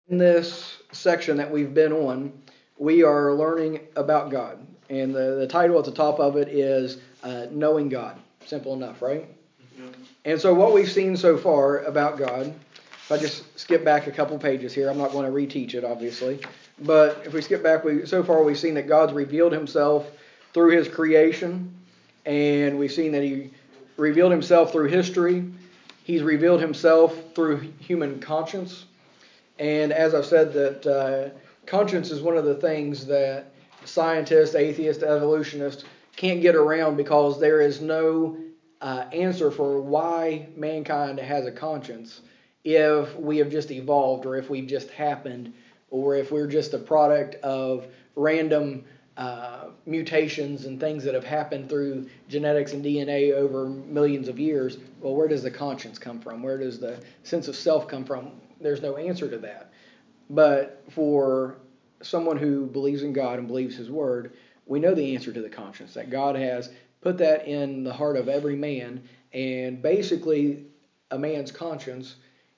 In this section that we've been on, we are learning about God. And the title at the top of it is Knowing God. Simple enough, right? Yeah. And so what we've seen so far about God, if I just skip back a couple pages here, I'm not going to reteach it, obviously. But if we skip back, so far we've seen that God's revealed himself through his creation. And we've seen that he revealed himself through history. He's revealed himself through human conscience. And as I've said, that conscience is one of the things that scientists, atheists, evolutionists can't get around, because there is no answer for why mankind has a conscience if we have just evolved, or if we've just happened, or if we're just a product of random mutations and things that have happened through genetics and DNA over millions of years. Well, where does the conscience come from? Where does the sense of self come from? There's no answer to that. But for someone who believes in God and believes his word, we know the answer to the conscience, that God has put that in the heart of every man. And basically, a man's conscience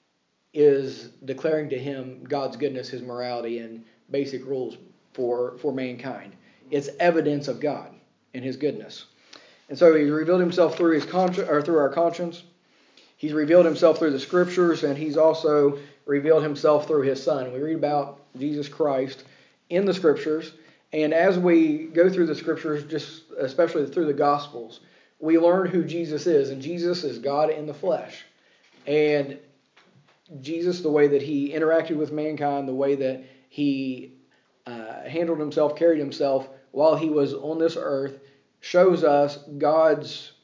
is declaring to him God's goodness, his morality, and basic rules for mankind. It's evidence of God and his goodness. And so he's revealed himself through his conscience, or through our conscience. He's revealed himself through the scriptures, and he's also revealed himself through his Son. We read about Jesus Christ in the scriptures, and as we go through the scriptures, just especially through the Gospels, we learn who Jesus is, and Jesus is God in the flesh. And Jesus, the way that he interacted with mankind, the way that he handled himself, carried himself while he was on this earth, shows us God's,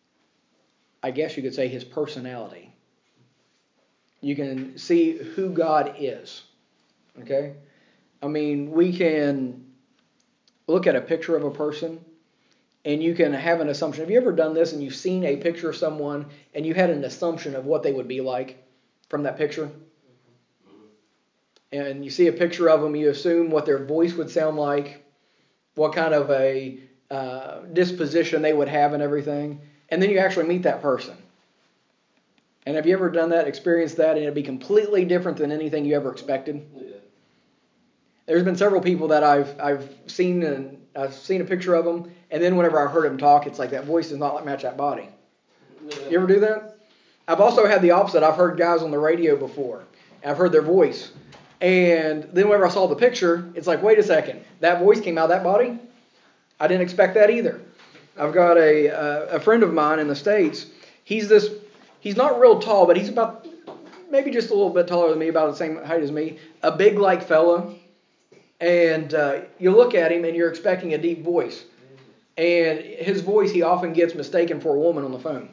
I guess you could say, his personality. You can see who God is. Okay? I mean, we can look at a picture of a person, and you can have an assumption. Have you ever done this and you've seen a picture of someone and you had an assumption of what they would be like from that picture? And you see a picture of them, you assume what their voice would sound like, what kind of a disposition they would have and everything. And then you actually meet that person. And have you ever done that, experienced that, and it'd be completely different than anything you ever expected? Yeah. There's been several people that I've seen, and I've seen a picture of them, and then whenever I heard them talk, it's like that voice does not match that body. Yeah. You ever do that? I've also had the opposite. I've heard guys on the radio before. I've heard their voice. And then whenever I saw the picture, it's like, wait a second, that voice came out of that body? I didn't expect that either. I've got a friend of mine in the States. He's not real tall, but he's about maybe just a little bit taller than me, about the same height as me. A big like fella. And you look at him and you're expecting a deep voice. And his voice, he often gets mistaken for a woman on the phone.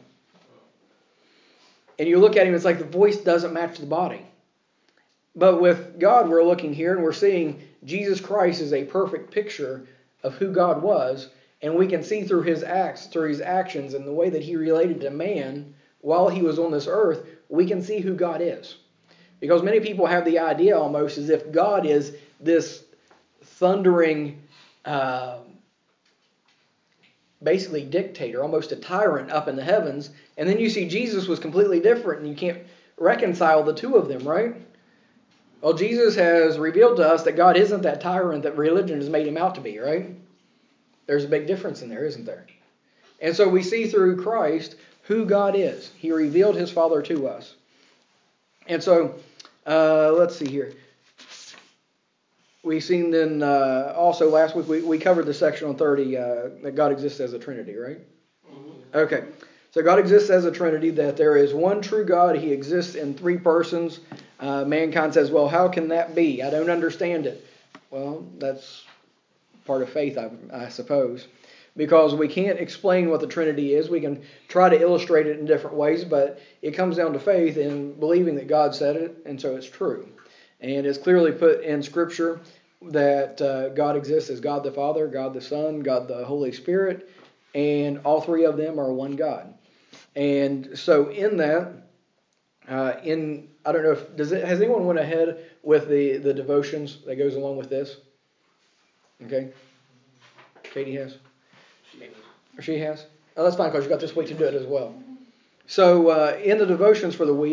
And you look at him, it's like the voice doesn't match the body. But with God, we're looking here and we're seeing Jesus Christ is a perfect picture of who God was. And we can see through his acts, through his actions, and the way that he related to man while he was on this earth, we can see who God is. Because many people have the idea almost as if God is this thundering, basically dictator, almost a tyrant up in the heavens. And then you see Jesus was completely different, and you can't reconcile the two of them, right? Well, Jesus has revealed to us that God isn't that tyrant that religion has made him out to be, right? There's a big difference in there, isn't there? And so we see through Christ who God is. He revealed his Father to us. And so, let's see here. We've seen then also last week, we covered the section on 30, that God exists as a Trinity, right? Okay. So God exists as a Trinity, that there is one true God. He exists in three persons. Mankind says, well, how can that be? I don't understand it. Well, that's part of faith, I suppose. Because we can't explain what the Trinity is. We can try to illustrate it in different ways, but it comes down to faith and believing that God said it, and so it's true. And it's clearly put in Scripture that God exists as God the Father, God the Son, God the Holy Spirit, and all three of them are one God. And so in that, I don't know if has anyone went ahead with the devotions that goes along with this? Okay, Katie has. She has. Oh, that's fine, because you got this week to do it as well. So in the devotions for the week,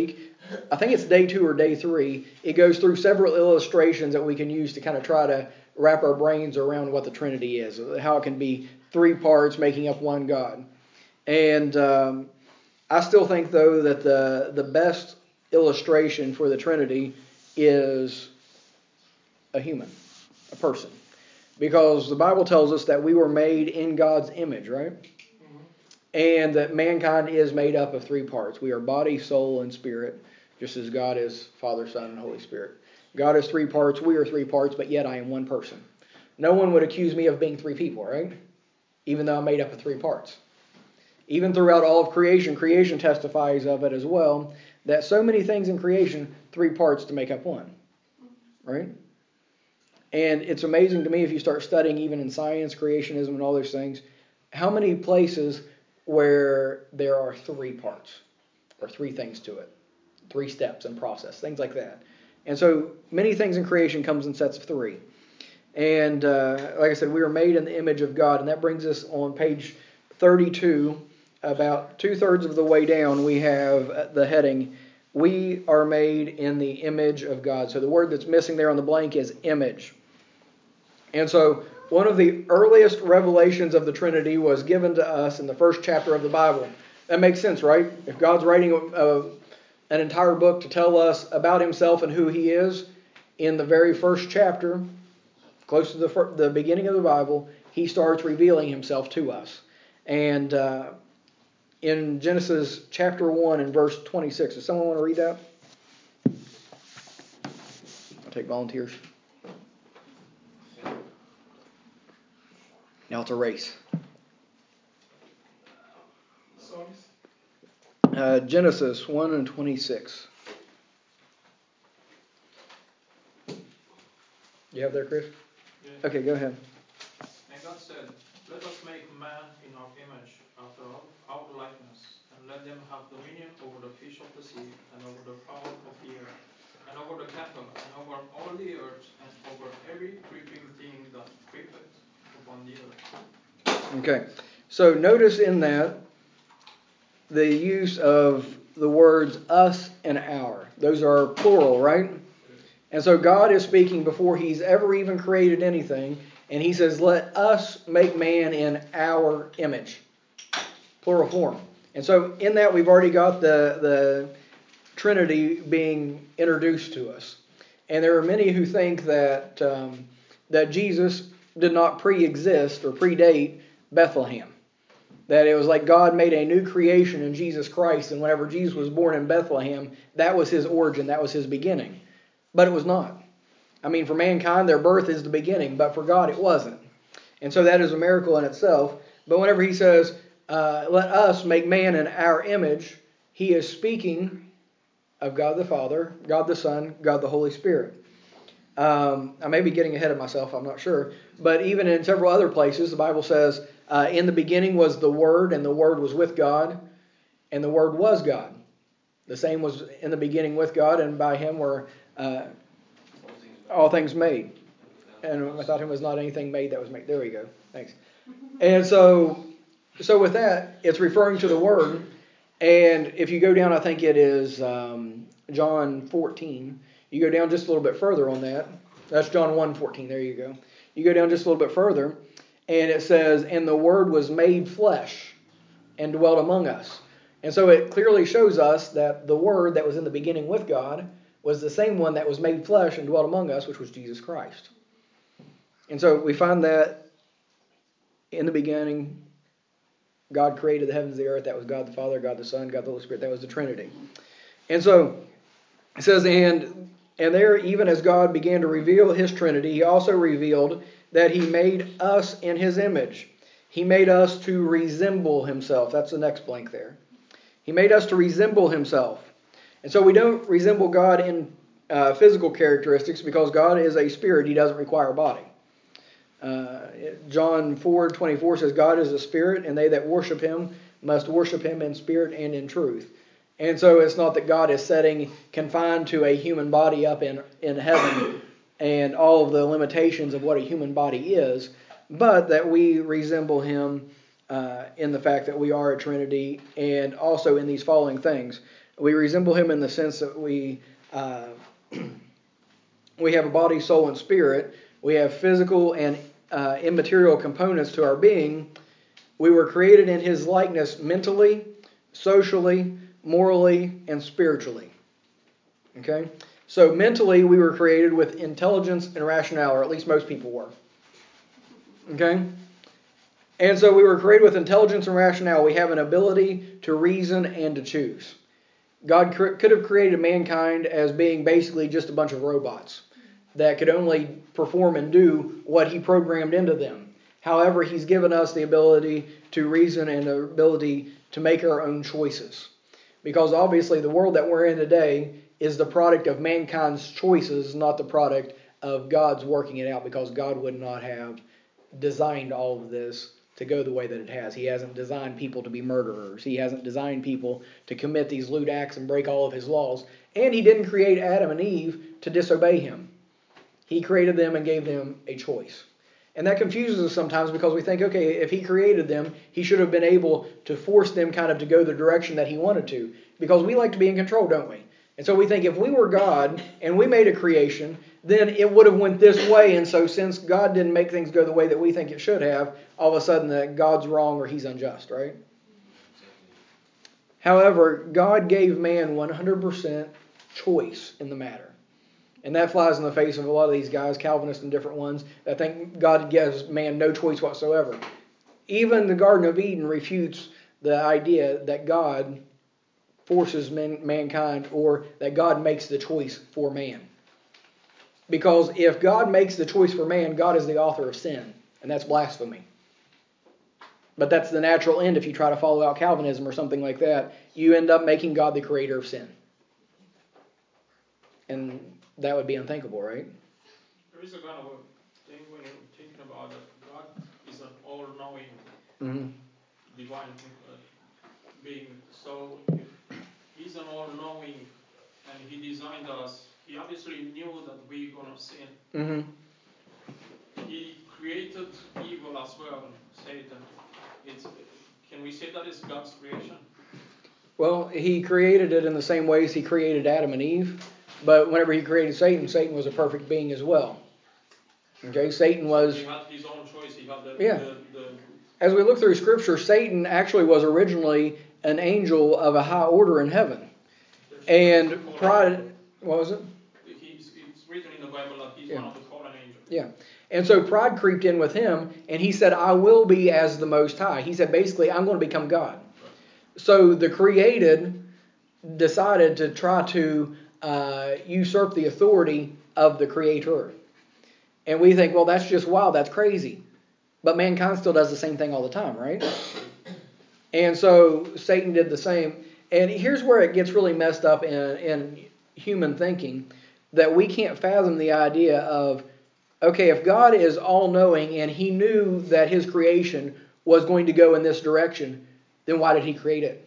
I think it's day 2 or day 3, it goes through several illustrations that we can use to kind of try to wrap our brains around what the Trinity is, how it can be 3 parts making up one God. And I still think, though, that the best illustration for the Trinity is a human, a person. Because the Bible tells us that we were made in God's image, right? Mm-hmm. And that mankind is made up of 3 parts. We are body, soul, and spirit, just as God is Father, Son, and Holy Spirit. God is 3 parts, we are 3 parts, but yet I am one person. No one would accuse me of being 3 people, right? Even though I'm made up of 3 parts. Even throughout all of creation, creation testifies of it as well, that so many things in creation, 3 parts to make up one, right? And it's amazing to me if you start studying even in science, creationism, and all those things, how many places where there are 3 parts or 3 things to it, 3 steps and process, things like that. And so many things in creation comes in sets of 3. And like I said, we were made in the image of God, and that brings us on page 32, about 2/3 of the way down, we have the heading, we are made in the image of God. So the word that's missing there on the blank is image. And so one of the earliest revelations of the Trinity was given to us in the first chapter of the Bible. That makes sense, right? If God's writing an entire book to tell us about himself and who he is, in the very first chapter, close to the beginning of the Bible, he starts revealing himself to us. And in Genesis chapter 1 and verse 26, does someone want to read that? I'll take volunteers. Now it's a race. Genesis 1 and 26. You have there, Chris? Yeah. Okay, go ahead. And God said, let us make man in our image, after our likeness, and let them have dominion over the fish of the sea, and over the fowl of the air, and over the cattle, and over all the earth, and over every creeping thing that creepeth upon the earth. Okay, so notice in that the use of the words us and our. Those are plural, right? And so God is speaking before he's ever even created anything, and he says, let us make man in our image. Plural form. And so in that we've already got the Trinity being introduced to us. And there are many who think that that Jesus did not pre-exist or predate Bethlehem. That it was like God made a new creation in Jesus Christ, and whenever Jesus was born in Bethlehem, that was his origin, that was his beginning. But it was not. I mean, for mankind, their birth is the beginning, but for God, it wasn't. And so that is a miracle in itself. But whenever he says, let us make man in our image, he is speaking of God the Father, God the Son, God the Holy Spirit. I may be getting ahead of myself, I'm not sure. But even in several other places, the Bible says, in the beginning was the Word, and the Word was with God, and the Word was God. The same was in the beginning with God, and by him were all things made. And without him was not anything made that was made. There we go. Thanks. And so with that, it's referring to the Word. And if you go down, I think it is John 14. You go down just a little bit further on that. That's John 1:14. There you go. You go down just a little bit further, and it says, and the Word was made flesh and dwelt among us. And so it clearly shows us that the Word that was in the beginning with God was the same one that was made flesh and dwelt among us, which was Jesus Christ. And so we find that in the beginning, God created the heavens and the earth. That was God the Father, God the Son, God the Holy Spirit. That was the Trinity. And so it says, and there, even as God began to reveal his Trinity, he also revealed that he made us in his image. He made us to resemble himself. That's the next blank there. He made us to resemble himself. And so we don't resemble God in physical characteristics because God is a spirit. He doesn't require a body. John 4:24 says, God is a spirit, and they that worship him must worship him in spirit and in truth. And so it's not that God is confined to a human body up in heaven and all of the limitations of what a human body is, but that we resemble him in the fact that we are a Trinity, and also in these following things. We resemble him in the sense that we have a body, soul, and spirit. We have physical and immaterial components to our being. We were created in his likeness mentally, socially, morally, and spiritually. Okay? So mentally, we were created with intelligence and rationale, or at least most people were. Okay? And so we were created with intelligence and rationale. We have an ability to reason and to choose. God could have created mankind as being basically just a bunch of robots that could only perform and do what he programmed into them. However, he's given us the ability to reason and the ability to make our own choices. Because obviously the world that we're in today is the product of mankind's choices, not the product of God's working it out, because God would not have designed all of this to go the way that it has. He hasn't designed people to be murderers. He hasn't designed people to commit these lewd acts and break all of his laws. And he didn't create Adam and Eve to disobey him. He created them and gave them a choice. And that confuses us sometimes because we think, okay, if he created them, he should have been able to force them kind of to go the direction that he wanted to. Because we like to be in control, don't we? And so we think if we were God and we made a creation, then it would have went this way. And so since God didn't make things go the way that we think it should have, all of a sudden that God's wrong or he's unjust, right? However, God gave man 100% choice in the matter. And that flies in the face of a lot of these guys, Calvinists and different ones, that think God gives man no choice whatsoever. Even the Garden of Eden refutes the idea that God forces mankind, or that God makes the choice for man. Because if God makes the choice for man, God is the author of sin, and that's blasphemy. But that's the natural end if you try to follow out Calvinism or something like that. You end up making God the creator of sin. And that would be unthinkable, right? There is a kind of a thing when you're thinking about that God is an all-knowing divine being. So if he's an all-knowing and he designed us, he obviously knew that we're going to sin. He created evil as well, Satan. Can we say that is God's creation? Well, he created it in the same ways he created Adam and Eve. But whenever he created Satan, Satan was a perfect being as well. Okay, Satan was... He had his own choice. He had the... As we look through Scripture, Satan actually was originally an angel of a high order in heaven. And pride... What was it? It's written in the Bible that he's one of the fallen angels. Yeah. And so pride creeped in with him, and he said, I will be as the Most High. He said, basically, I'm going to become God. So the created decided to try to usurp the authority of the Creator. And we think, well, that's just wild, that's crazy. But mankind still does the same thing all the time, right? And so Satan did the same. And here's where it gets really messed up in human thinking, that we can't fathom the idea of, okay, if God is all-knowing and he knew that his creation was going to go in this direction, then why did he create it?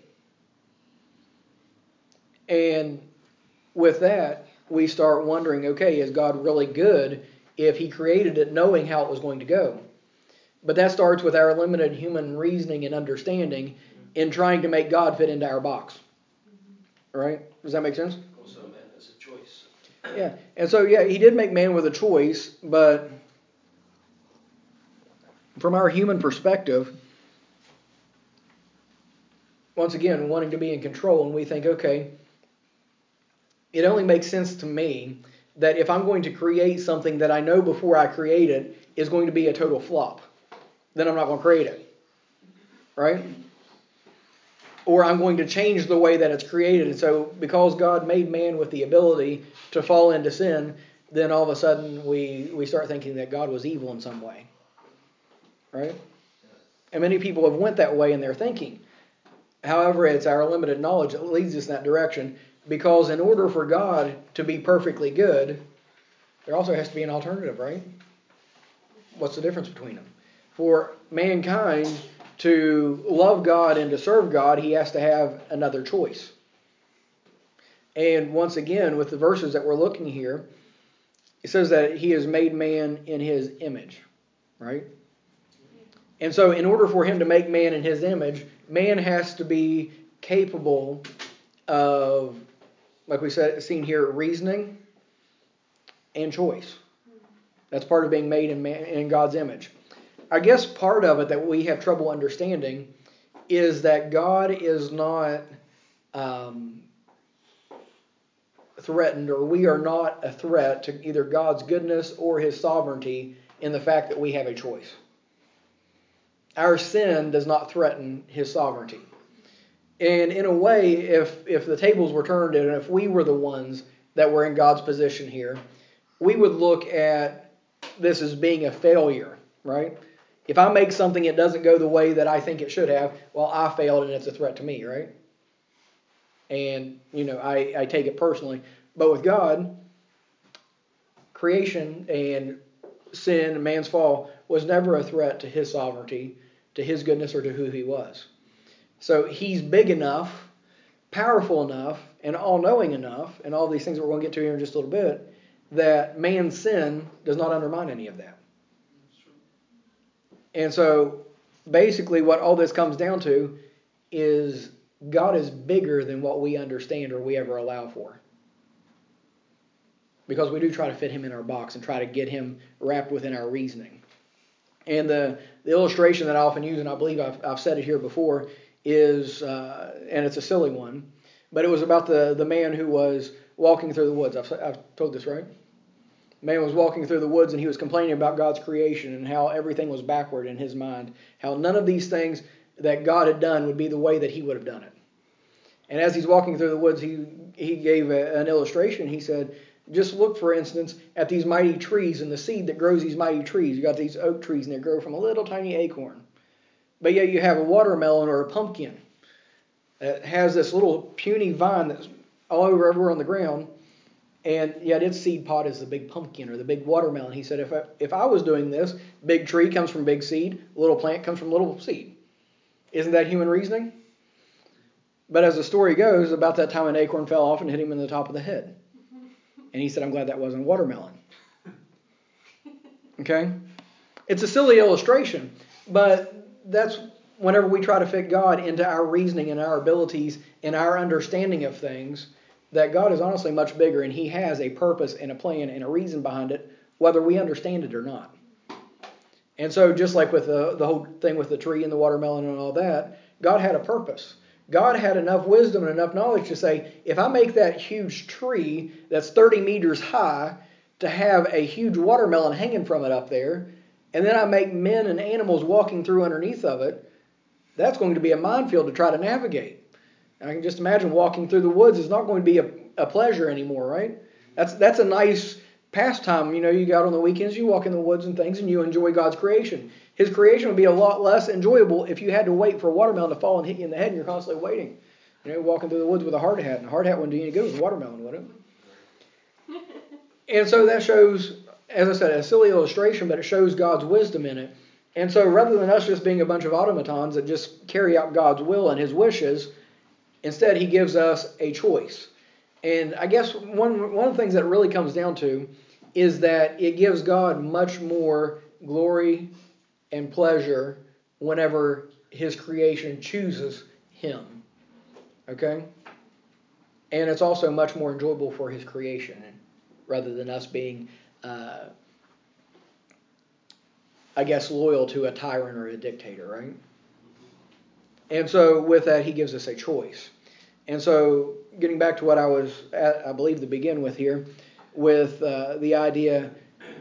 And with that, we start wondering, okay, is God really good if he created it knowing how it was going to go? But that starts with our limited human reasoning and understanding in trying to make God fit into our box. Right? Does that make sense? Also, man has a choice. Yeah. And so, yeah, he did make man with a choice, but from our human perspective, once again, wanting to be in control, and we think, okay, it only makes sense to me that if I'm going to create something that I know before I create it is going to be a total flop, then I'm not going to create it. Right? Or I'm going to change the way that it's created. And so because God made man with the ability to fall into sin, then all of a sudden we start thinking that God was evil in some way. Right? And many people have went that way in their thinking. However, it's our limited knowledge that leads us in that direction. Because in order for God to be perfectly good, there also has to be an alternative, right? What's the difference between them? For mankind to love God and to serve God, he has to have another choice. And once again, with the verses that we're looking here, it says that he has made man in his image, right? And so in order for him to make man in his image, man has to be capable of, like we said, seen here, reasoning and choice. That's part of being made in God's image. I guess part of it that we have trouble understanding is that God is not threatened, or we are not a threat to either God's goodness or His sovereignty in the fact that we have a choice. Our sin does not threaten His sovereignty. And in a way, if the tables were turned and if we were the ones that were in God's position here, we would look at this as being a failure, right? If I make something, it doesn't go the way that I think it should have, well, I failed and it's a threat to me, right? And, I take it personally. But with God, creation and sin and man's fall was never a threat to His sovereignty, to His goodness, or to who He was. So He's big enough, powerful enough, and all-knowing enough, and all these things that we're going to get to here in just a little bit, that man's sin does not undermine any of that. And so basically what all this comes down to is God is bigger than what we understand or we ever allow for. Because we do try to fit Him in our box and try to get Him wrapped within our reasoning. And the illustration that I often use, and I believe I've said it here before, is, and it's a silly one, but it was about the man who was walking through the woods. I've told this, right? The man was walking through the woods and he was complaining about God's creation and how everything was backward in his mind. How none of these things that God had done would be the way that he would have done it. And as he's walking through the woods, he gave an illustration. He said, just look, for instance, at these mighty trees and the seed that grows these mighty trees. You got these oak trees and they grow from a little tiny acorn. But yet you have a watermelon or a pumpkin that has this little puny vine that's all over everywhere on the ground. And yet its seed pod is the big pumpkin or the big watermelon. He said, if I was doing this, big tree comes from big seed, little plant comes from little seed. Isn't that human reasoning? But as the story goes, about that time an acorn fell off and hit him in the top of the head. And he said, I'm glad that wasn't a watermelon. Okay? It's a silly illustration, but that's whenever we try to fit God into our reasoning and our abilities and our understanding of things, that God is honestly much bigger and He has a purpose and a plan and a reason behind it, whether we understand it or not. And so just like with the whole thing with the tree and the watermelon and all that, God had a purpose. God had enough wisdom and enough knowledge to say, if I make that huge tree that's 30 meters high to have a huge watermelon hanging from it up there, and then I make men and animals walking through underneath of it, that's going to be a minefield to try to navigate. I can just imagine walking through the woods is not going to be a pleasure anymore, right? That's a nice pastime. You got on the weekends, you walk in the woods and things, and you enjoy God's creation. His creation would be a lot less enjoyable if you had to wait for a watermelon to fall and hit you in the head and you're constantly waiting. Walking through the woods with a hard hat, and a hard hat wouldn't do any good with a watermelon, would it? And so that shows, as I said, a silly illustration, but it shows God's wisdom in it. And so rather than us just being a bunch of automatons that just carry out God's will and His wishes, instead He gives us a choice. And I guess one of the things that really comes down to is that it gives God much more glory and pleasure whenever His creation chooses Him. Okay? And it's also much more enjoyable for His creation rather than us being, loyal to a tyrant or a dictator, right? And so with that, He gives us a choice. And so getting back to what I was at, I believe, to begin with here, with the idea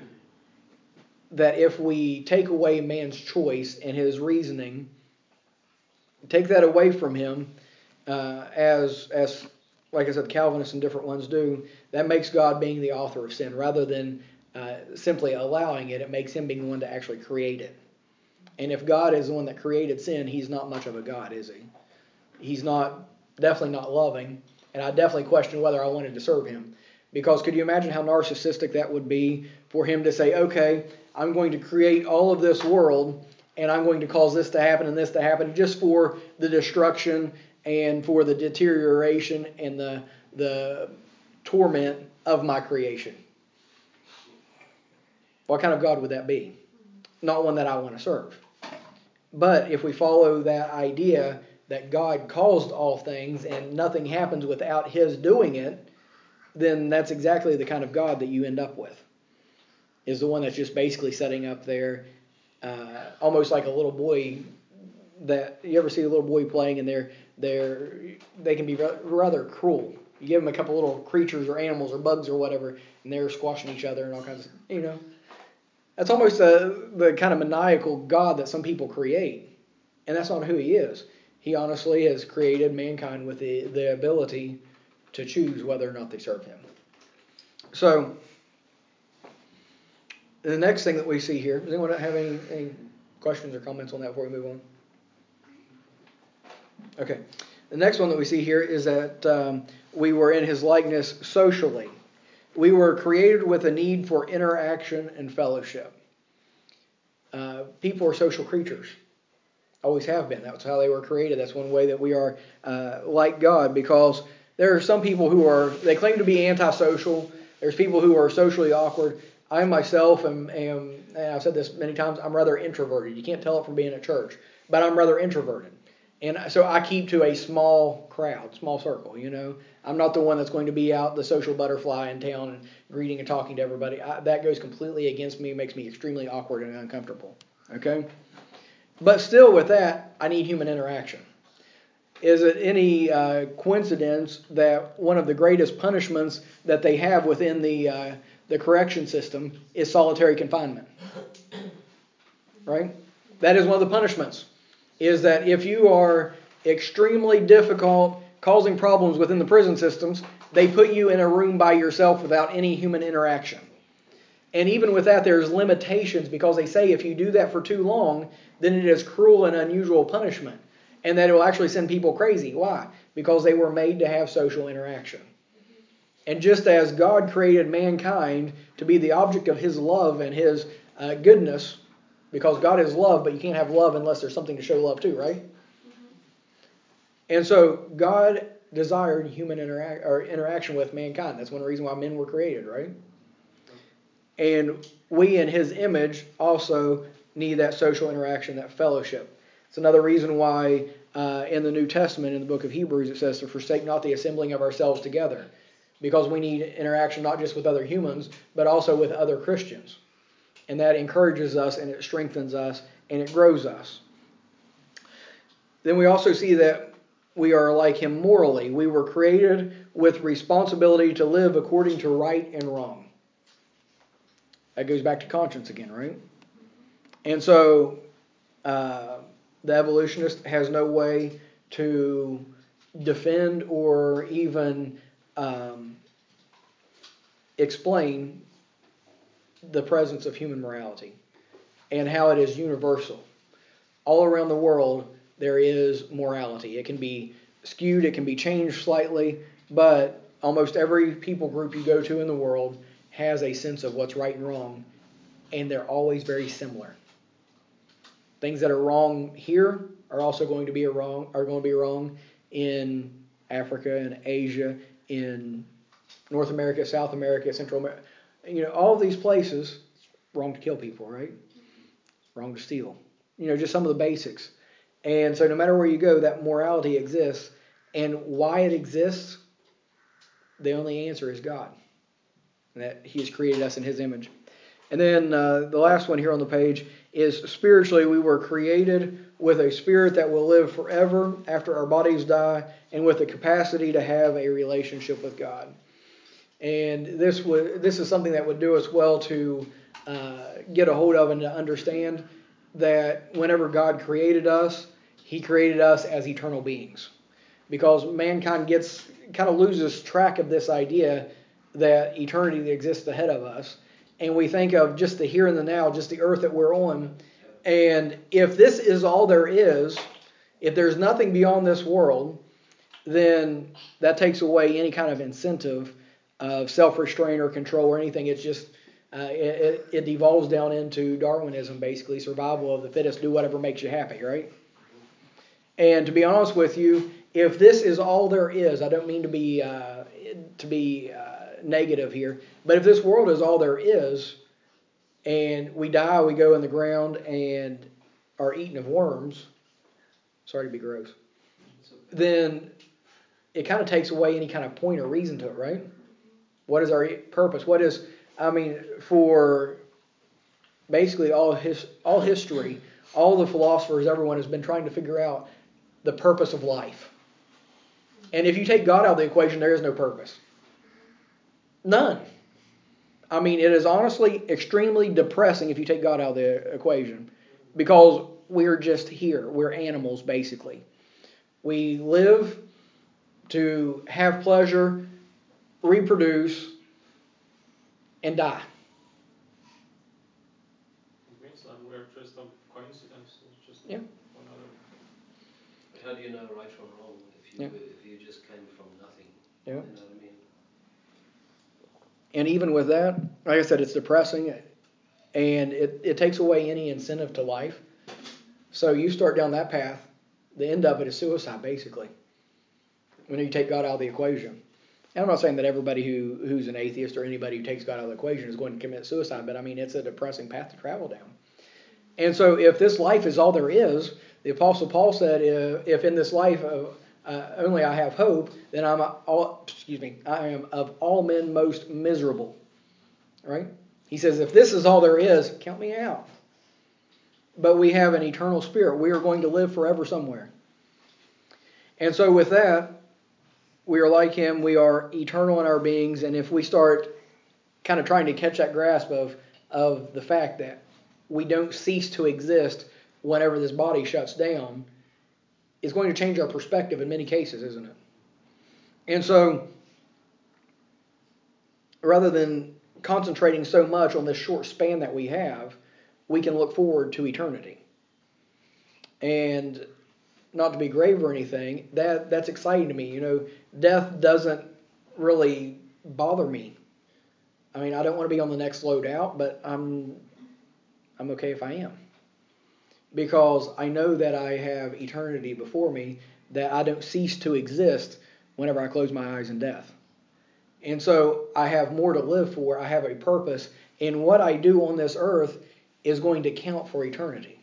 that if we take away man's choice and his reasoning, take that away from him, as like I said, Calvinists and different ones do, that makes God being the author of sin. Rather than simply allowing it, it makes Him being the one to actually create it. And if God is the one that created sin, He's not much of a God, is He? He's definitely not loving, and I definitely question whether I wanted to serve Him. Because could you imagine how narcissistic that would be for Him to say, okay, I'm going to create all of this world, and I'm going to cause this to happen and this to happen just for the destruction and for the deterioration and the torment of my creation. What kind of God would that be? Not one that I want to serve. But if we follow that idea, that God caused all things and nothing happens without His doing it, then that's exactly the kind of God that you end up with. Is the one that's just basically setting up there, almost like a little boy. That you ever see a little boy playing, and they can be rather cruel. You give them a couple little creatures or animals or bugs or whatever, and they're squashing each other and all kinds of, That's almost the kind of maniacal God that some people create, and that's not who He is. He honestly has created mankind with the ability to choose whether or not they serve Him. So, the next thing that we see here, does anyone have any questions or comments on that before we move on? Okay. The next one that we see here is that we were in His likeness socially. We were created with a need for interaction and fellowship. People are social creatures. Always have been. That's how they were created. That's one way that we are like God, because there are some people they claim to be antisocial. There's people who are socially awkward. I myself am, and I've said this many times, I'm rather introverted. You can't tell it from being at church, but I'm rather introverted. And so I keep to a small crowd, small circle, I'm not the one that's going to be out the social butterfly in town and greeting and talking to everybody. That goes completely against me, makes me extremely awkward and uncomfortable. Okay? But still with that, I need human interaction. Is it any coincidence that one of the greatest punishments that they have within the correction system is solitary confinement? Right? That is one of the punishments. Is that if you are extremely difficult, causing problems within the prison systems, they put you in a room by yourself without any human interaction. And even with that, there's limitations, because they say if you do that for too long, then it is cruel and unusual punishment. And that it will actually send people crazy. Why? Because they were made to have social interaction. And just as God created mankind to be the object of His love and His goodness, because God is love, but you can't have love unless there's something to show love to, right? And so God desired human interaction with mankind. That's one reason why men were created, right? And we in His image also need that social interaction, that fellowship. It's another reason why in the New Testament, in the book of Hebrews, it says to forsake not the assembling of ourselves together. Because we need interaction not just with other humans, but also with other Christians. And that encourages us, and it strengthens us, and it grows us. Then we also see that we are like Him morally. We were created with responsibility to live according to right and wrong. That goes back to conscience again, right? And so the evolutionist has no way to defend or even explain the presence of human morality and how it is universal. All around the world, there is morality. It can be skewed, it can be changed slightly, but almost every people group you go to in the world has a sense of what's right and wrong, and they're always very similar. Things that are wrong here are also going to be wrong in Africa and Asia, in North America, South America, Central America. All of these places, wrong to kill people, right? Wrong to steal. Just some of the basics. And so no matter where you go, that morality exists. And why it exists, the only answer is God. And that He has created us in His image. And then the last one here on the page is spiritually, we were created with a spirit that will live forever after our bodies die, and with the capacity to have a relationship with God. And this is something that would do us well to get a hold of and to understand that whenever God created us, He created us as eternal beings. Because mankind kind of loses track of this idea that eternity exists ahead of us. And we think of just the here and the now, just the earth that we're on. And if this is all there is, if there's nothing beyond this world, then that takes away any kind of incentive of self-restraint or control or anything. It's just, it devolves down into Darwinism, basically, survival of the fittest, do whatever makes you happy, right? And to be honest with you, if this is all there is, I don't mean to be negative here, but if this world is all there is, and we die, we go in the ground and are eaten of worms, sorry to be gross, then it kind of takes away any kind of point or reason to it, right? What is our purpose? For basically all history, all the philosophers, everyone has been trying to figure out the purpose of life. And if you take God out of the equation, there is no purpose. None. It is honestly extremely depressing if you take God out of the equation, because we're just here. We're animals, basically. We live to have pleasure, reproduce, and die. It means that we're just a coincidence. It's just Yeah. one other. But how do you know right from wrong if you just came from nothing? Yeah. You know what I mean? And even with that, like I said, it's depressing, and it takes away any incentive to life. So you start down that path, the end of it is suicide, basically, when you take God out of the equation. And I'm not saying that everybody who's an atheist or anybody who takes God out of the equation is going to commit suicide, but it's a depressing path to travel down. And so if this life is all there is, the Apostle Paul said, if in this life only I have hope, then I am of all men most miserable. Right? He says, if this is all there is, count me out. But we have an eternal spirit. We are going to live forever somewhere. And so with that, we are like Him. We are eternal in our beings. And if we start kind of trying to catch that grasp of the fact that we don't cease to exist whenever this body shuts down, it's going to change our perspective in many cases, isn't it? And so, rather than concentrating so much on this short span that we have, we can look forward to eternity. And not to be grave or anything, that's exciting to me. Death doesn't really bother me. I don't want to be on the next load out, but I'm okay if I am. Because I know that I have eternity before me, that I don't cease to exist whenever I close my eyes in death. And so I have more to live for. I have a purpose. And what I do on this earth is going to count for eternity.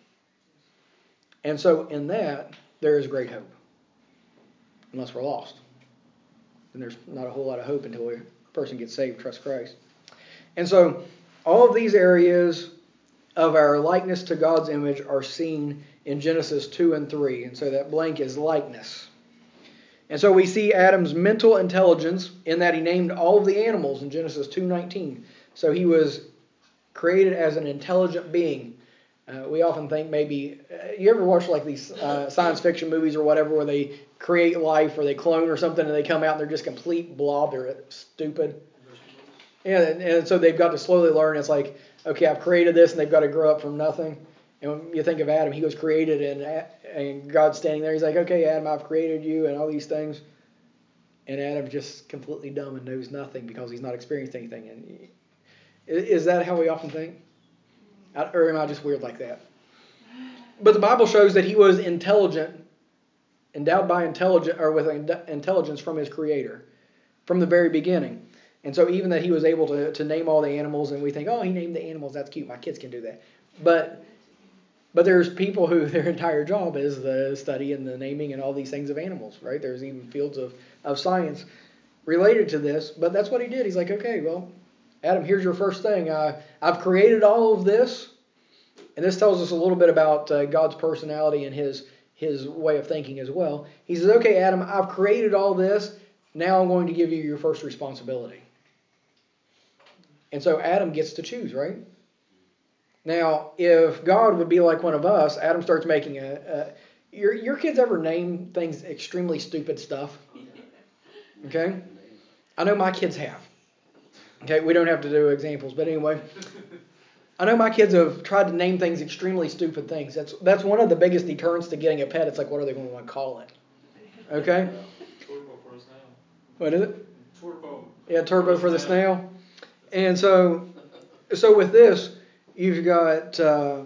And so in that, there is great hope. Unless we're lost. And there's not a whole lot of hope until a person gets saved, trusts Christ. And so all of these areas of our likeness to God's image are seen in Genesis 2 and 3. And so that blank is likeness. And so we see Adam's mental intelligence in that he named all of the animals in Genesis 2:19. So he was created as an intelligent being. We often think maybe, you ever watch like these science fiction movies or whatever where they create life or they clone or something and they come out and they're just complete blob, they're stupid. Yeah, and so they've got to slowly learn. It's like, okay, I've created this, and they've got to grow up from nothing. And when you think of Adam, he was created, and God's standing there. He's like, okay, Adam, I've created you and all these things. And Adam's just completely dumb and knows nothing because he's not experienced anything. And is that how we often think? Or am I just weird like that? But the Bible shows that he was intelligent, endowed by with intelligence from his Creator, from the very beginning. And so even that he was able to name all the animals, and we think, oh, he named the animals, that's cute, my kids can do that. But there's people who their entire job is the study and the naming and all these things of animals, right? There's even fields of science related to this, but that's what he did. He's like, okay, well, Adam, here's your first thing. I've created all of this, and this tells us a little bit about God's personality and his way of thinking as well. He says, okay, Adam, I've created all this. Now I'm going to give you your first responsibility. And so Adam gets to choose, right? Now, if God would be like one of us, Adam starts making your kids ever name things extremely stupid stuff? Okay? I know my kids have. Okay, we don't have to do examples, but anyway. I know my kids have tried to name things extremely stupid things. That's one of the biggest deterrents to getting a pet. It's like, what are they going to want to call it? Okay? Turbo for a snail. What is it? Turbo. Yeah, turbo for the snail. And so with this, you've got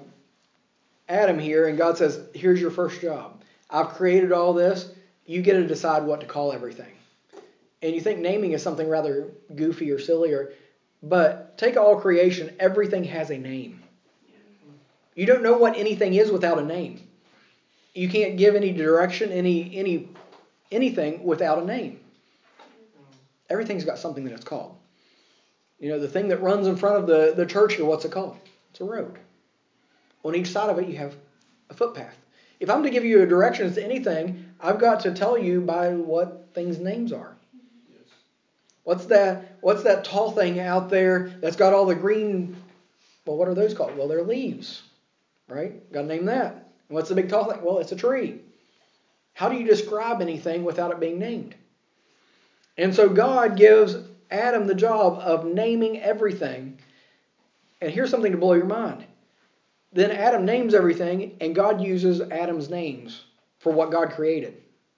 Adam here, and God says, here's your first job. I've created all this. You get to decide what to call everything. And you think naming is something rather goofy or silly, but take all creation, everything has a name. You don't know what anything is without a name. You can't give any direction, any anything without a name. Everything's got something that it's called. You know, the thing that runs in front of the church here, what's it called? It's a road. On each side of it, you have a footpath. If I'm to give you a directions to anything, I've got to tell you by what things' names are. What's that tall thing out there that's got all the green, well, what are those called? Well, they're leaves, right? Got to name that. And what's the big tall thing? Well, it's a tree. How do you describe anything without it being named? And so God gives Adam the job of naming everything. And here's something to blow your mind. Then Adam names everything, and God uses Adam's names for what God created.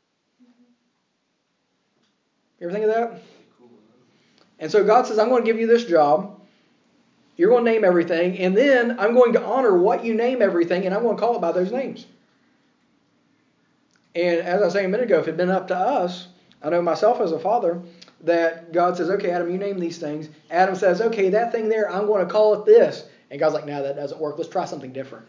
You ever think of that? And so God says, I'm going to give you this job. You're going to name everything. And then I'm going to honor what you name everything. And I'm going to call it by those names. And as I was saying a minute ago, if it had been up to us, I know myself as a father, that God says, okay, Adam, you name these things. Adam says, okay, that thing there, I'm going to call it this. And God's like, no, that doesn't work. Let's try something different.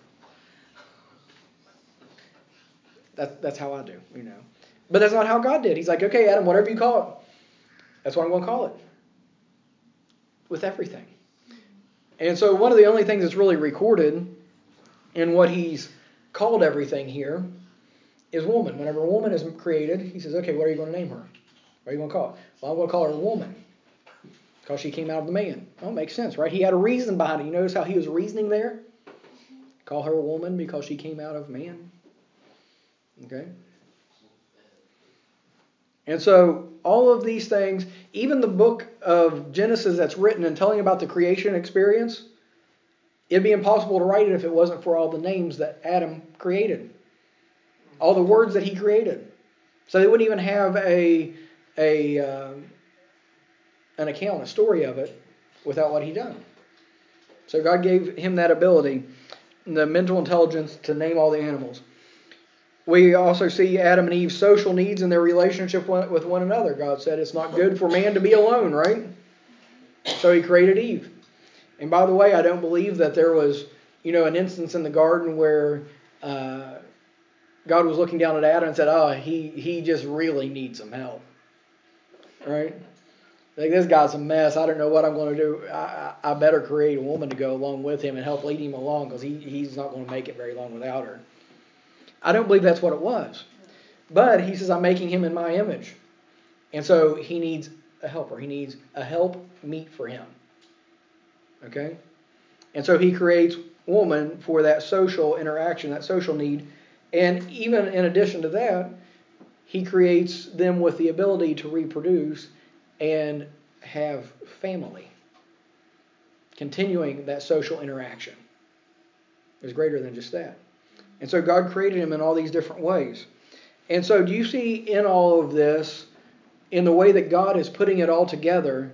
That's how I do, you know. But that's not how God did. He's like, okay, Adam, whatever you call it, that's what I'm going to call it. With everything. And so one of the only things that's really recorded in what he's called everything here is woman. Whenever a woman is created, he says, okay, what are you going to name her? What are you going to call it? Well, I'm going to call her woman because she came out of the man. Well, it makes sense, right? He had a reason behind it. You notice how he was reasoning there? Call her a woman because she came out of man. Okay? And so all of these things, even the book of Genesis that's written and telling about the creation experience, it'd be impossible to write it if it wasn't for all the names that Adam created. All the words that he created. So they wouldn't even have an account, a story of it, without what he done. So God gave him that ability, the mental intelligence to name all the animals. We also see Adam and Eve's social needs and their relationship with one another. God said it's not good for man to be alone, right? So he created Eve. And by the way, I don't believe that there was, an instance in the garden where God was looking down at Adam and said, oh, he just really needs some help. Right? Like, this guy's a mess. I don't know what I'm going to do. I better create a woman to go along with him and help lead him along because he's not going to make it very long without her. I don't believe that's what it was. But he says, I'm making him in my image. And so he needs a helper. He needs a help meet for him. Okay? And so he creates woman for that social interaction, that social need. And even in addition to that, he creates them with the ability to reproduce and have family. Continuing that social interaction. There's greater than just that. And so God created him in all these different ways. And so do you see in all of this, in the way that God is putting it all together,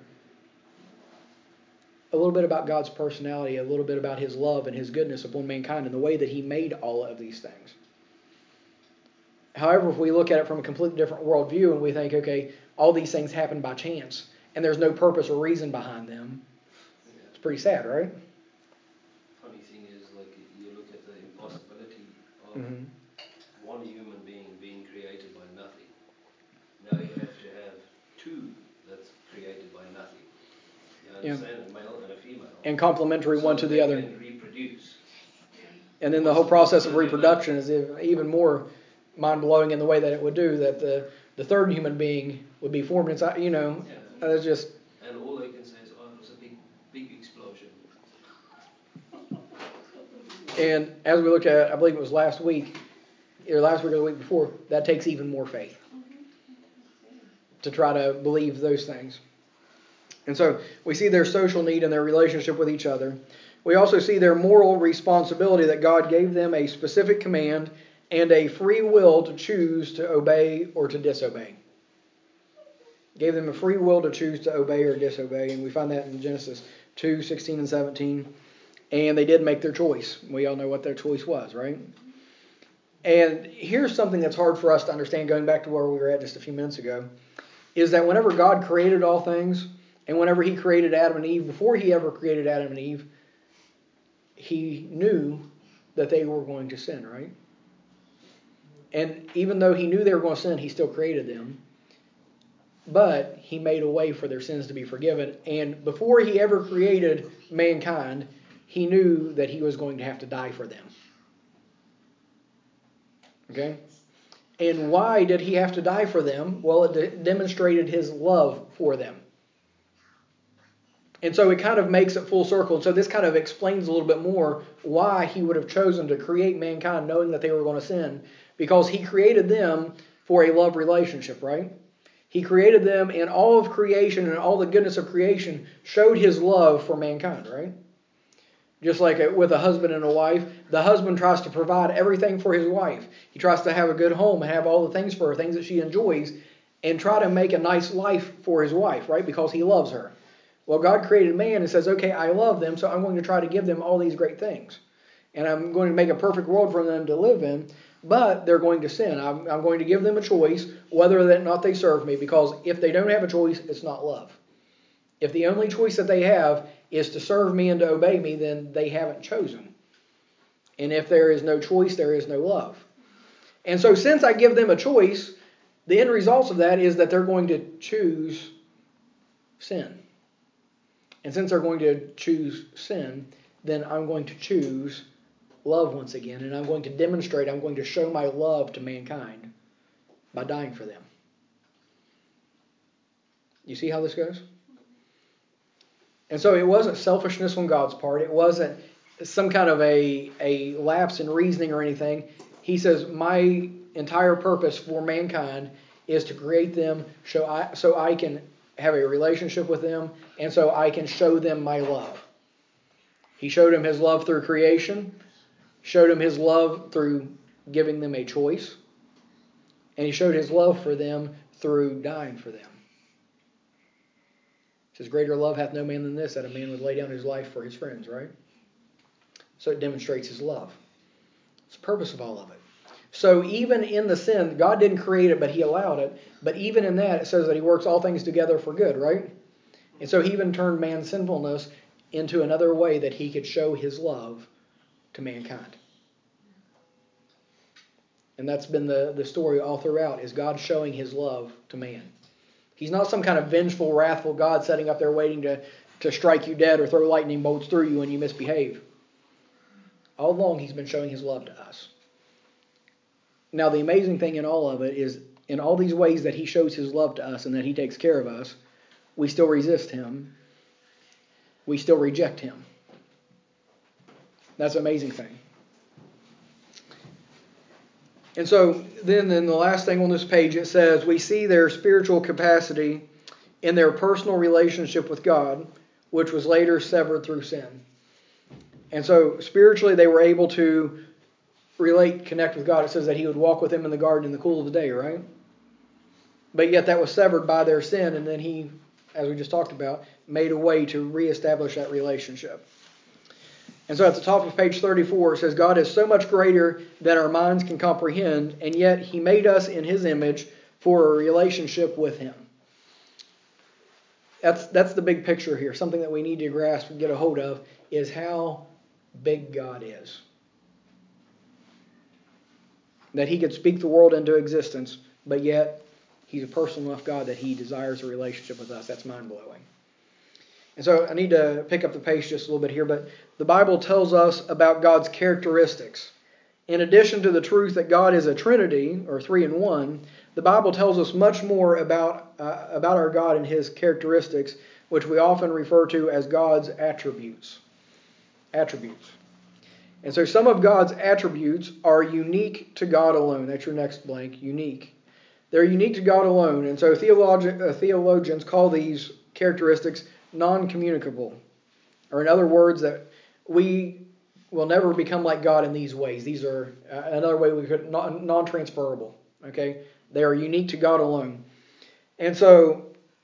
a little bit about God's personality, a little bit about his love and his goodness upon mankind, and the way that he made all of these things. However, if we look at it from a completely different worldview and we think, okay, all these things happen by chance and there's no purpose or reason behind them, it's pretty sad, right? Funny thing is, like, you look at the impossibility of one human being created by nothing. Now you have to have two that's created by nothing. You understand? A male and a female. And complementary one to the other. Can reproduce. And then the whole process of reproduction is even more mind-blowing in the way that it would do, that the third human being would be formed inside, It's just... And all they can say is, it was a big explosion. And as we looked at, I believe it was last week, either last week or the week before, that takes even more faith to try to believe those things. And so we see their social need and their relationship with each other. We also see their moral responsibility, that God gave them a specific command and a free will to choose to obey or to disobey. Gave them a free will to choose to obey or disobey. And we find that in Genesis 2:16 and 17. And they did make their choice. We all know what their choice was, right? And here's something that's hard for us to understand, going back to where we were at just a few minutes ago, is that whenever God created all things, and whenever he created Adam and Eve, before he ever created Adam and Eve, he knew that they were going to sin, right? And even though he knew they were going to sin, he still created them. But he made a way for their sins to be forgiven. And before he ever created mankind, he knew that he was going to have to die for them. Okay? And why did he have to die for them? Well, it demonstrated his love for them. And so it kind of makes it full circle. And so this kind of explains a little bit more why he would have chosen to create mankind knowing that they were going to sin. Because he created them for a love relationship, right? He created them, and all of creation and all the goodness of creation showed his love for mankind, right? Just like with a husband and a wife, the husband tries to provide everything for his wife. He tries to have a good home and have all the things for her, things that she enjoys, and try to make a nice life for his wife, right? Because he loves her. Well, God created man and says, okay, I love them, so I'm going to try to give them all these great things. And I'm going to make a perfect world for them to live in, but they're going to sin. I'm going to give them a choice whether or not they serve me, because if they don't have a choice, it's not love. If the only choice that they have is to serve me and to obey me, then they haven't chosen. And if there is no choice, there is no love. And so since I give them a choice, the end result of that is that they're going to choose sin. And since they're going to choose sin, then I'm going to choose love once again. And I'm going to demonstrate, I'm going to show my love to mankind by dying for them. You see how this goes? And so it wasn't selfishness on God's part. It wasn't some kind of a lapse in reasoning or anything. He says, my entire purpose for mankind is to create them so I can have a relationship with them, and so I can show them my love. He showed him his love through creation, showed him his love through giving them a choice, and he showed his love for them through dying for them. It says, greater love hath no man than this, that a man would lay down his life for his friends, right? So it demonstrates his love. It's the purpose of all of it. So even in the sin, God didn't create it, but he allowed it. But even in that, it says that he works all things together for good, right? And so he even turned man's sinfulness into another way that he could show his love to mankind. And that's been the story all throughout, is God showing his love to man. He's not some kind of vengeful, wrathful God sitting up there waiting to strike you dead or throw lightning bolts through you when you misbehave. All along, he's been showing his love to us. Now, the amazing thing in all of it is, in all these ways that he shows his love to us and that he takes care of us, we still resist him. We still reject him. That's an amazing thing. And so, then in the last thing on this page, it says, we see their spiritual capacity in their personal relationship with God, which was later severed through sin. And so, spiritually, they were able to connect with God. It says that he would walk with him in the garden in the cool of the day, right? But yet that was severed by their sin, and then he, as we just talked about, made a way to reestablish that relationship. And so at the top of page 34, it says, God is so much greater than our minds can comprehend, and yet he made us in his image for a relationship with him. That's the big picture here. Something that we need to grasp and get a hold of is how big God is. That he could speak the world into existence, but yet he's a personal enough God that he desires a relationship with us. That's mind-blowing. And so I need to pick up the pace just a little bit here, but the Bible tells us about God's characteristics. In addition to the truth that God is a Trinity, or three in one, the Bible tells us much more about our God and his characteristics, which we often refer to as God's attributes. Attributes. And so some of God's attributes are unique to God alone. That's your next blank, unique. They're unique to God alone. And so theologians call these characteristics non-communicable. Or in other words, that we will never become like God in these ways. These are another way we could non-transferable. Okay? They are unique to God alone. And so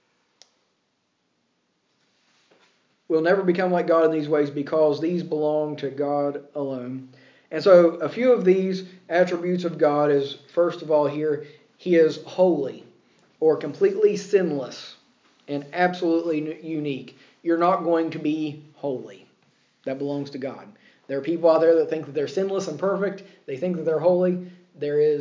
we'll never become like God in these ways because these belong to God alone. And so a few of these attributes of God is, first of all here, he is holy or completely sinless and absolutely unique. You're not going to be holy. That belongs to God. There are people out there that think that they're sinless and perfect. They think that they're holy. There is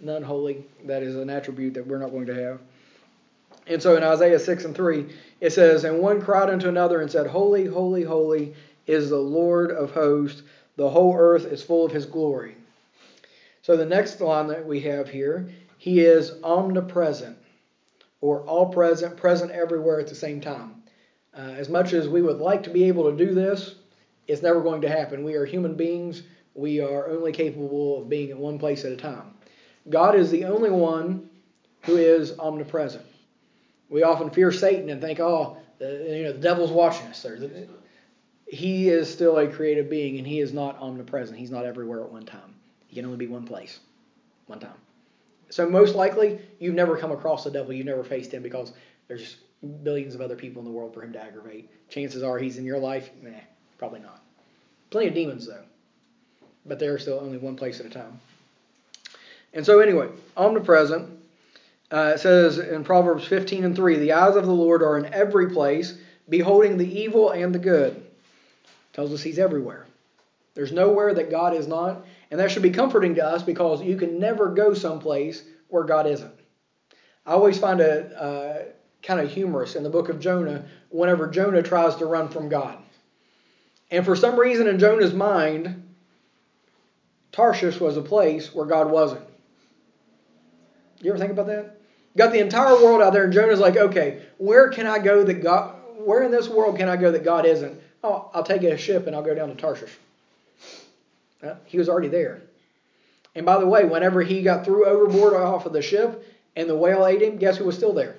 none holy. That is an attribute that we're not going to have. And so in Isaiah 6:3, it says, "And one cried unto another and said, Holy, holy, holy is the Lord of hosts. The whole earth is full of his glory." So the next line that we have here, he is omnipresent, or all present, present everywhere at the same time. As much as we would like to be able to do this, it's never going to happen. We are human beings. We are only capable of being in one place at a time. God is the only one who is omnipresent. We often fear Satan and think, the devil's watching us. He is still a creative being, and he is not omnipresent. He's not everywhere at one time. He can only be one place, one time. So most likely, you've never come across the devil. You've never faced him because there's billions of other people in the world for him to aggravate. Chances are he's in your life. Probably not. Plenty of demons, though. But they're still only one place at a time. And so anyway, omnipresent. It says in Proverbs 15:3, "The eyes of the Lord are in every place, beholding the evil and the good." Tells us he's everywhere. There's nowhere that God is not. And that should be comforting to us because you can never go someplace where God isn't. I always find it kind of humorous in the book of Jonah whenever Jonah tries to run from God. And for some reason in Jonah's mind, Tarshish was a place where God wasn't. You ever think about that? Got the entire world out there, and Jonah's like, okay, where in this world can I go that God isn't? Oh, I'll take a ship and I'll go down to Tarshish. He was already there. And by the way, whenever he got threw overboard off of the ship and the whale ate him, guess who was still there?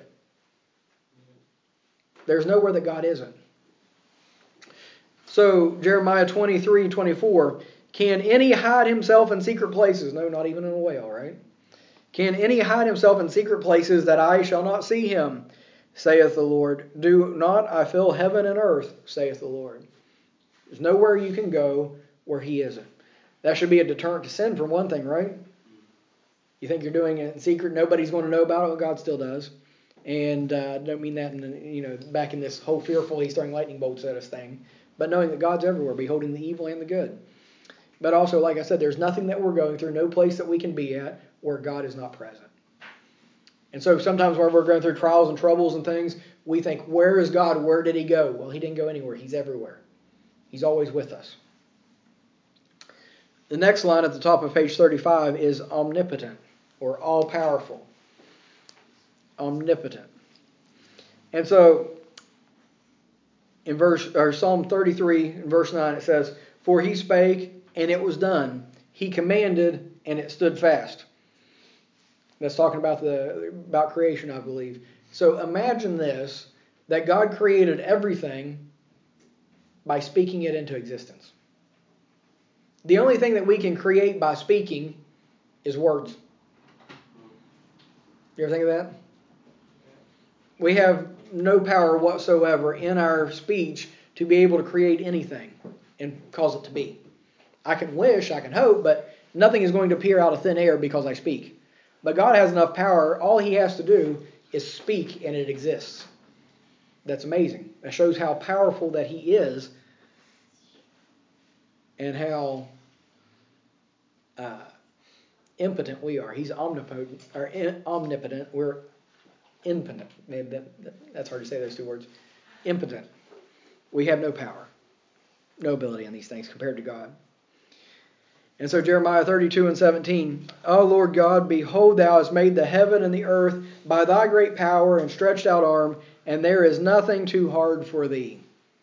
There's nowhere that God isn't. So Jeremiah 23:24, "Can any hide himself in secret places?" No, not even in a whale, right? "Can any hide himself in secret places that I shall not see him, saith the Lord? Do not I fill heaven and earth, saith the Lord." There's nowhere you can go where he isn't. That should be a deterrent to sin for one thing, right? You think you're doing it in secret, nobody's going to know about it, well, God still does. And I don't mean that back in this whole fearful he's throwing lightning bolts at us thing. But knowing that God's everywhere, beholding the evil and the good. But also, like I said, there's nothing that we're going through, no place that we can be at where God is not present. And so sometimes when we're going through trials and troubles and things, we think, where is God? Where did he go? Well, he didn't go anywhere. He's everywhere. He's always with us. The next line at the top of page 35 is omnipotent, or all-powerful. Omnipotent. And so in Psalm 33, in verse 9, it says, "For he spake, and it was done. He commanded, and it stood fast." That's talking about creation, I believe. So imagine this, that God created everything by speaking it into existence. The only thing that we can create by speaking is words. You ever think of that? We have no power whatsoever in our speech to be able to create anything and cause it to be. I can wish, I can hope, but nothing is going to appear out of thin air because I speak. But God has enough power. All he has to do is speak and it exists. That's amazing. That shows how powerful that he is and how impotent we are. He's omnipotent, or omnipotent. We're impotent. That's hard to say, those two words. Impotent. We have no power, no ability in these things compared to God. And so Jeremiah 32:17, "O Lord God, behold, thou hast made the heaven and the earth by thy great power and stretched out arm, and there is nothing too hard for thee."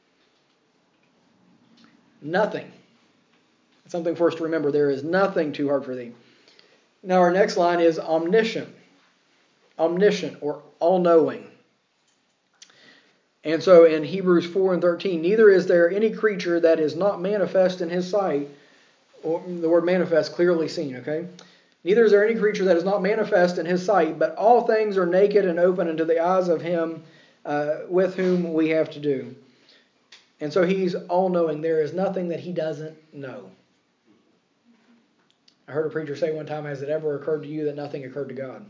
Nothing. It's something for us to remember. There is nothing too hard for thee. Now our next line is omniscient. Omniscient, or all-knowing. And so in Hebrews 4:13, "Neither is there any creature that is not manifest in his sight." Or the word manifest, clearly seen, okay? "Neither is there any creature that is not manifest in his sight, but all things are naked and open unto the eyes of him with whom we have to do." And so he's all-knowing. There is nothing that he doesn't know. I heard a preacher say one time, has it ever occurred to you that nothing occurred to God?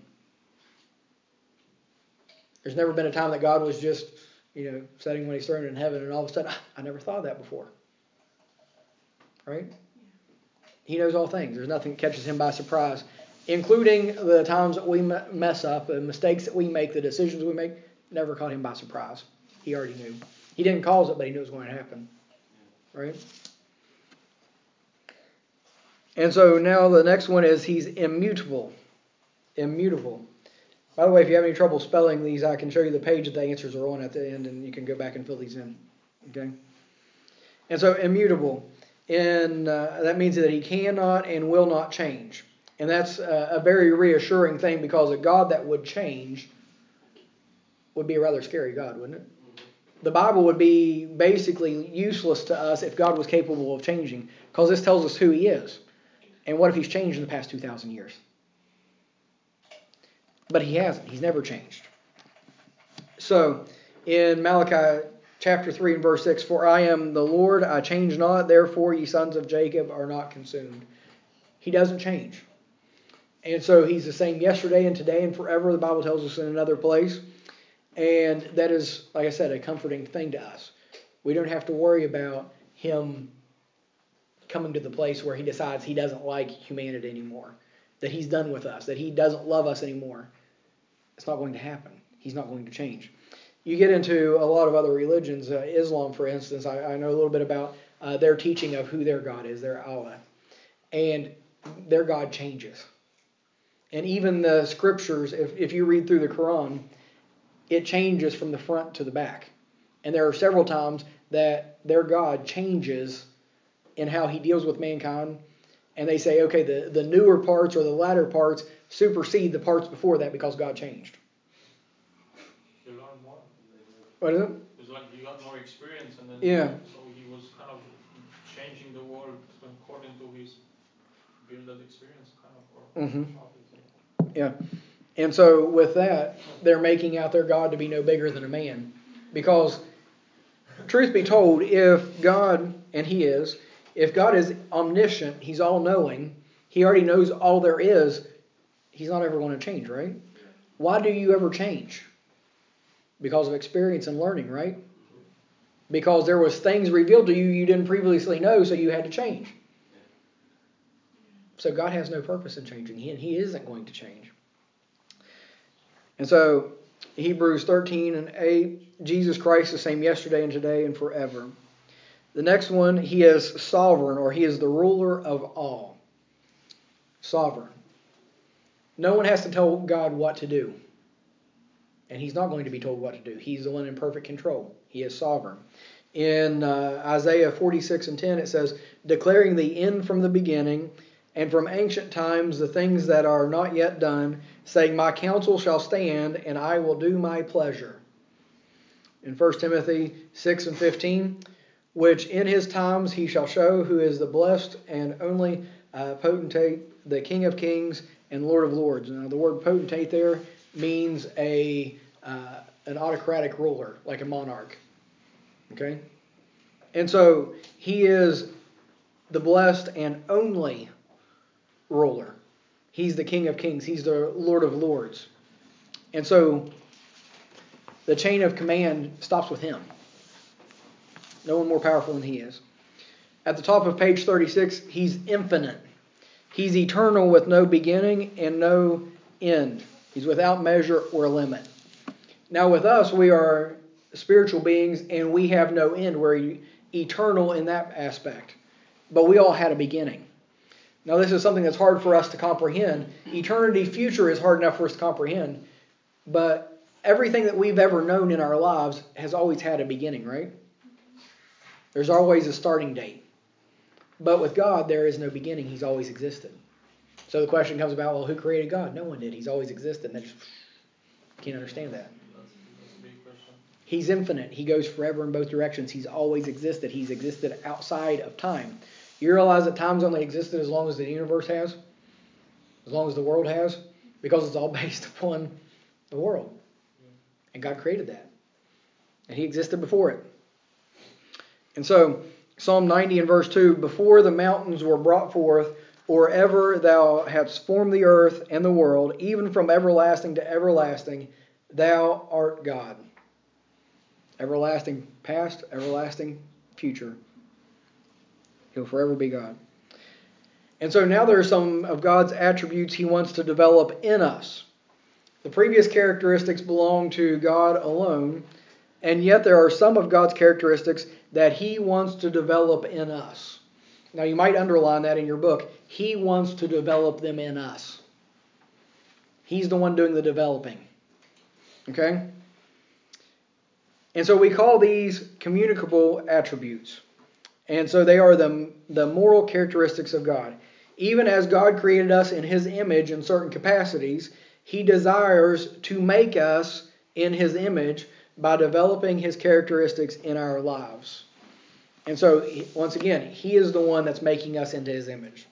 There's never been a time that God was just, sitting when he's thrown in heaven and all of a sudden, I never thought of that before. Right? He knows all things. There's nothing that catches him by surprise. including the times that we mess up, the mistakes that we make, the decisions we make, never caught him by surprise. He already knew. He didn't cause it, but he knew it was going to happen. Right? And so now the next one is he's immutable. Immutable. By the way, if you have any trouble spelling these, I can show you the page that the answers are on at the end, and you can go back and fill these in. Okay? And so immutable. And that means that he cannot and will not change. And that's a very reassuring thing, because a God that would change would be a rather scary God, wouldn't it? The Bible would be basically useless to us if God was capable of changing, because this tells us who he is. And what if he's changed in the past 2,000 years? But he hasn't. He's never changed. So, in Malachi chapter 3 and verse 6, "For I am the Lord, I change not, therefore ye sons of Jacob are not consumed." He doesn't change. And so he's the same yesterday and today and forever, the Bible tells us in another place. And that is, like I said, a comforting thing to us. We don't have to worry about him coming to the place where he decides he doesn't like humanity anymore, that he's done with us, that he doesn't love us anymore. It's not going to happen. He's not going to change. You get into a lot of other religions, Islam, for instance. I know a little bit about their teaching of who their God is, their Allah. And their God changes. And even the scriptures, if you read through the Quran, it changes from the front to the back. And there are several times that their God changes in how he deals with mankind. And they say, okay, the newer parts or the latter parts supersede the parts before that because God changed. You learn more. What is it? It's like you got more experience, and then so he was kind of changing the world according to his built experience, kind of. Yeah. And so with that, they're making out their God to be no bigger than a man. Because, truth be told, if God, and he is, if God is omniscient, he's all-knowing, he already knows all there is, he's not ever going to change, right? Why do you ever change? Because of experience and learning, right? Because there was things revealed to you you didn't previously know, so you had to change. So God has no purpose in changing. He isn't going to change. And so, Hebrews 13 and 8, Jesus Christ the same yesterday and today and forever. The next one, he is sovereign, or he is the ruler of all. Sovereign. No one has to tell God what to do. And he's not going to be told what to do. He's the one in perfect control. He is sovereign. In Isaiah 46 and 10 it says, "Declaring the end from the beginning, and from ancient times the things that are not yet done, saying, My counsel shall stand, and I will do my pleasure." In 1 Timothy 6 and 15, "Which in his times he shall show who is the blessed and only potentate, the King of kings and Lord of lords." Now the word potentate there means an autocratic ruler, like a monarch. Okay? And so he is the blessed and only ruler. He's the King of kings. He's the Lord of lords. And so the chain of command stops with him. No one more powerful than he is. At the top of page 36, he's infinite. He's eternal with no beginning and no end. He's without measure or limit. Now with us, we are spiritual beings and we have no end. We're eternal in that aspect. But we all had a beginning. Now this is something that's hard for us to comprehend. Eternity future is hard enough for us to comprehend. But everything that we've ever known in our lives has always had a beginning, right? There's always a starting date. But with God, there is no beginning. He's always existed. So the question comes about, well, who created God? No one did. He's always existed. And can't understand that. That's a big question. He's infinite. He goes forever in both directions. He's always existed. He's existed outside of time. You realize that time's only existed as long as the universe has? As long as the world has? Because it's all based upon the world. And God created that. And he existed before it. And so, Psalm 90 and verse 2, "Before the mountains were brought forth, or ever thou hadst formed the earth and the world, even from everlasting to everlasting, thou art God." Everlasting past, everlasting future. He'll forever be God. And so now there are some of God's attributes He wants to develop in us. The previous characteristics belong to God alone, and yet there are some of God's characteristics that He wants to develop in us. Now you might underline that in your book. He wants to develop them in us. He's the one doing the developing. Okay? And so we call these communicable attributes. And so they are the moral characteristics of God. Even as God created us in His image in certain capacities, He desires to make us in His image by developing His characteristics in our lives. And so, once again, He is the one that's making us into His image.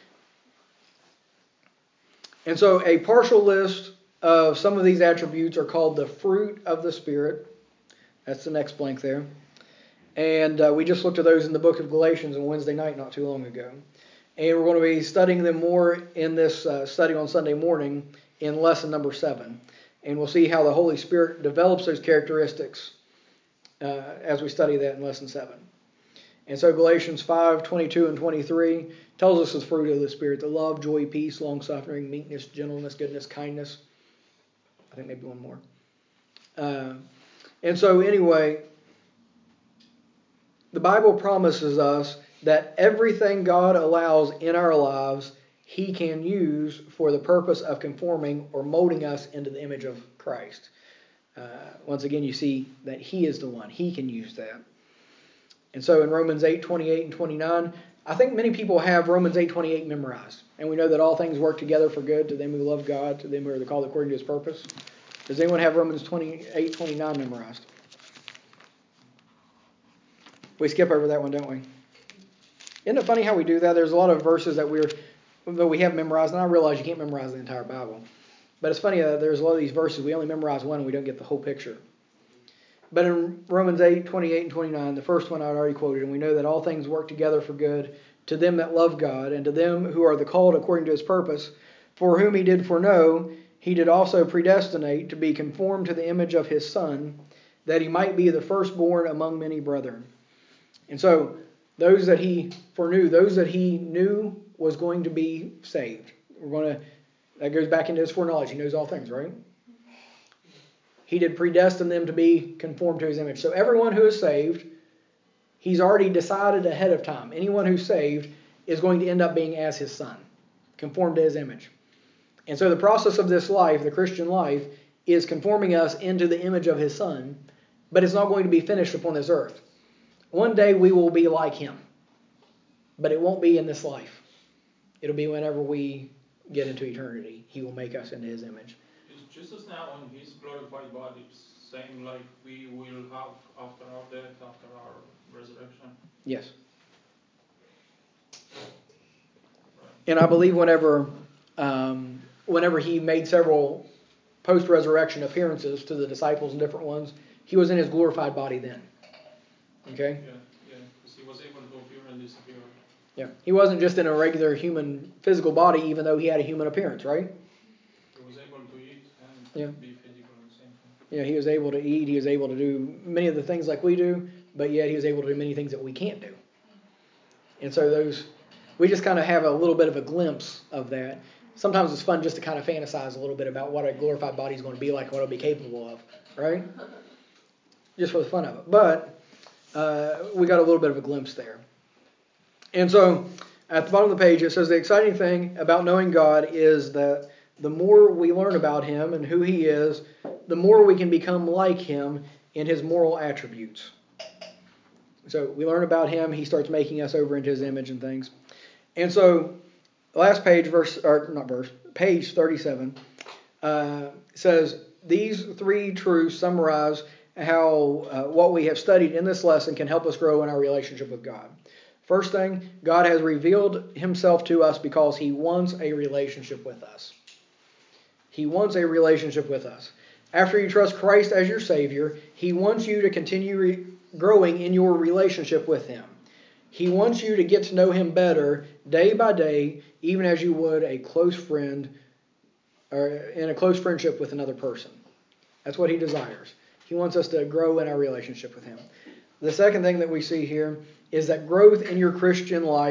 And so a partial list of some of these attributes are called the fruit of the Spirit. That's the next blank there. And we just looked at those in the book of Galatians on Wednesday night not too long ago. And we're going to be studying them more in this study on Sunday morning in lesson number 7. And we'll see how the Holy Spirit develops those characteristics as we study that in lesson 7. And so Galatians 5:22 and 23 tells us the fruit of the Spirit: the love, joy, peace, long-suffering, meekness, gentleness, goodness, kindness. I think maybe one more. And so anyway, the Bible promises us that everything God allows in our lives, He can use for the purpose of conforming or molding us into the image of Christ. Once again, you see that He is the one. He can use that. And so in Romans 8:28 and 29, I think many people have Romans 8:28 memorized. And we know that all things work together for good to them who love God, to them who are called according to His purpose. Does anyone have Romans 28:29 memorized? We skip over that one, don't we? Isn't it funny how we do that? There's a lot of verses that we have memorized, and I realize you can't memorize the entire Bible. But it's funny that there's a lot of these verses, we only memorize one and we don't get the whole picture. But in Romans 8:28 and 29, the first one I already quoted, and we know that all things work together for good to them that love God, and to them who are the called according to His purpose, for whom He did foreknow, He did also predestinate to be conformed to the image of His Son, that He might be the firstborn among many brethren. And so, those that He foreknew, those that He knew was going to be saved. That goes back into His foreknowledge. He knows all things, right? He did predestine them to be conformed to His image. So everyone who is saved, He's already decided ahead of time. Anyone who's saved is going to end up being as His Son, conformed to His image. And so the process of this life, the Christian life, is conforming us into the image of His Son, but it's not going to be finished upon this earth. One day we will be like Him, but it won't be in this life. It'll be whenever we get into eternity. He will make us into His image. Is Jesus now on His glorified body, same like we will have after our death, after our resurrection? Yes. Right. And I believe whenever He made several post-resurrection appearances to the disciples and different ones, He was in His glorified body then. Okay? Yeah, because He was able to appear and disappear. Yeah. He wasn't just in a regular human physical body, even though He had a human appearance, right? He was able to eat and be physical at the same time. Yeah, He was able to eat. He was able to do many of the things like we do, but yet He was able to do many things that we can't do. And so we just kind of have a little bit of a glimpse of that. Sometimes it's fun just to kind of fantasize a little bit about what a glorified body is going to be like, what it'll be capable of, right? Just for the fun of it. But we got a little bit of a glimpse there. And so at the bottom of the page it says the exciting thing about knowing God is that the more we learn about Him and who He is, the more we can become like Him in His moral attributes. So we learn about Him, He starts making us over into His image and things. And so last page, page 37 says these three truths summarize how what we have studied in this lesson can help us grow in our relationship with God. First thing, God has revealed Himself to us because He wants a relationship with us. He wants a relationship with us. After you trust Christ as your Savior, He wants you to continue growing in your relationship with Him. He wants you to get to know Him better day by day, even as you would a close friend or in a close friendship with another person. That's what He desires. He wants us to grow in our relationship with Him. The second thing that we see here is that growth in your Christian life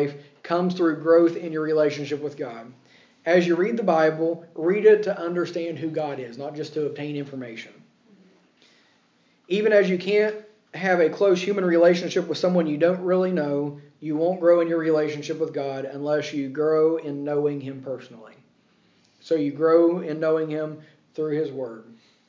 comes through growth in your relationship with God. As you read the Bible, read it to understand who God is, not just to obtain information. Even as you can't have a close human relationship with someone you don't really know, you won't grow in your relationship with God unless you grow in knowing Him personally. So you grow in knowing Him through His Word.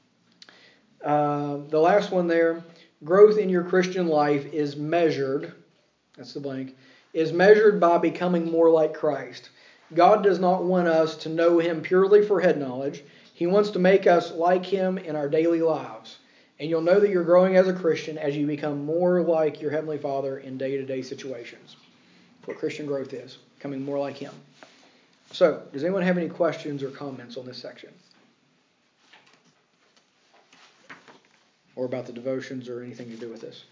The last one there, growth in your Christian life is measured, that's the blank, is measured by becoming more like Christ. God does not want us to know Him purely for head knowledge. He wants to make us like Him in our daily lives. And you'll know that you're growing as a Christian as you become more like your Heavenly Father in day-to-day situations. That's what Christian growth is, becoming more like Him. So, does anyone have any questions or comments on this section? Or about the devotions or anything to do with this?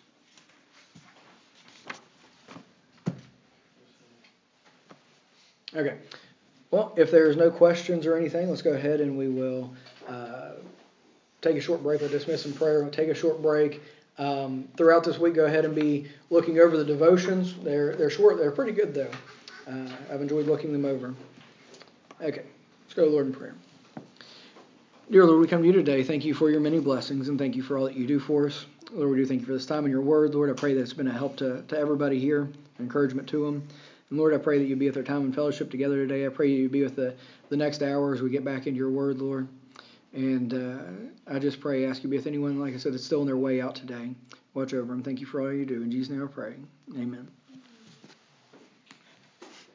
Okay. Well, if there's no questions or anything, let's go ahead and we will take a short break. We'll dismiss in prayer. We'll take a short break. Throughout this week, go ahead and be looking over the devotions. They're short. They're pretty good, though. I've enjoyed looking them over. Okay. Let's go to the Lord in prayer. Dear Lord, we come to you today. Thank you for your many blessings, and thank you for all that you do for us. Lord, we do thank you for this time in your word. Lord, I pray that it's been a help to everybody here, encouragement to them. And Lord, I pray that you be with our time in fellowship together today. I pray you be with the next hour as we get back into your word, Lord. And I just pray, ask you to be with anyone, like I said, that's still on their way out today. Watch over them. Thank you for all you do. In Jesus' name I pray. Amen.